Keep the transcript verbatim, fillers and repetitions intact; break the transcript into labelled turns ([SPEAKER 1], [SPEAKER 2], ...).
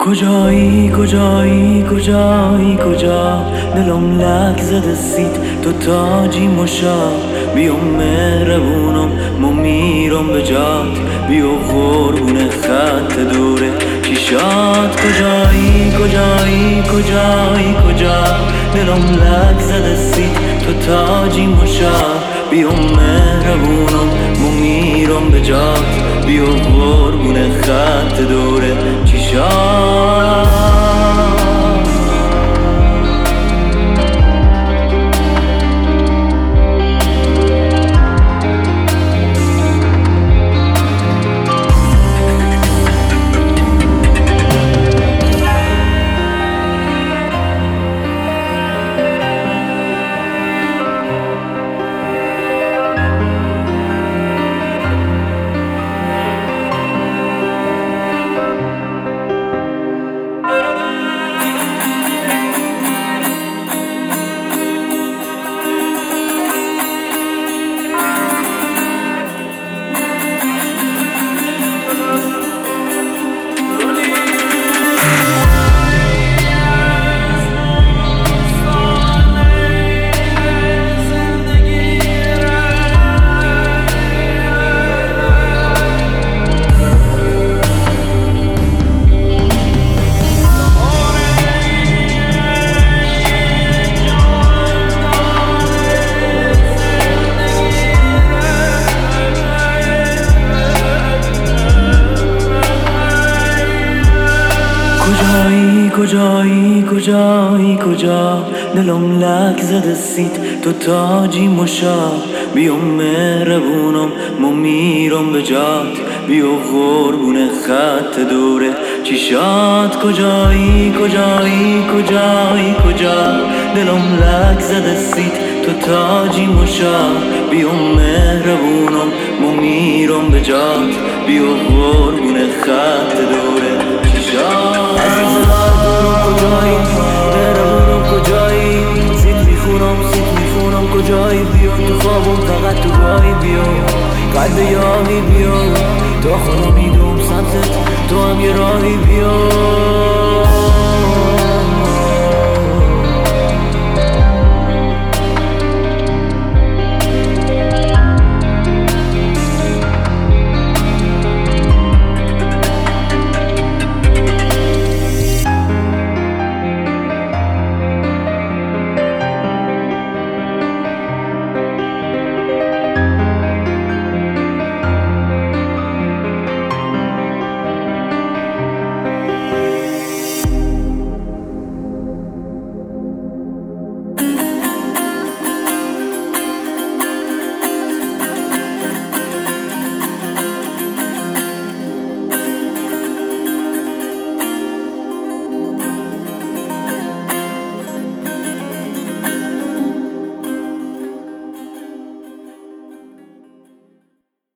[SPEAKER 1] کجایی کجایی کجایی کجا دلم لک زده سیت تو تاجی مشا بیام مهربونم ما میرم به جات بیا قربون خط دوره چیشات کجایی کجایی کجایی کجا دلم لک زده سیت تو تاجی مشا بیام مهربونم ما میرم به جات بیا قربون خط دوره چیشات کجایی کجایی کجایی کجا دلم لک زده سیت تو تاجی مشا بیام مهربونم ما میرم به جات بیا قربون خط دوره چیشات کجایی کجایی کجایی کجا دلم لک زده سیت تو تاجی مشا بیام مهربونم ما میرم به جات بیا قربون خط دوره چیشات کجایی مهربونم کجایی سیت میخونم سیت میخونم کجایی بیا تو خوابم فقط تو گاهی بیا قلب یاقی بیا تا خدا میدوم سمتت تو هم یه راهی بیا